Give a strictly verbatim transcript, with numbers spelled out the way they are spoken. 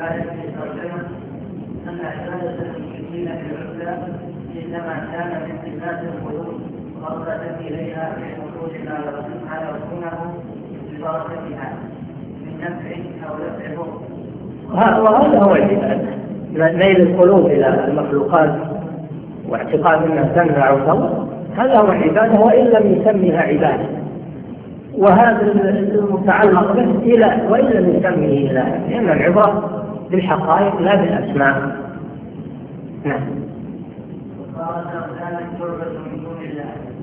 آية الترجمة أن عبادة المشركين في العزى إنما كان من صفات القلوب رغبة إليها في حصول ما يرجونه ببركتها من نفع أو نفع ضر. وهذا هو العبادة، ميل القلوب إلى المخلوقات واعتقاد أنها تنفع أو تضر، هذا هو العبادة وإن لم يسميها عبادة. وهذا المتعلق به إلى وإن لم يسميه إله، لأن العبرة بالحقائق لا بالأسماء. نعم. وقال كانت قربة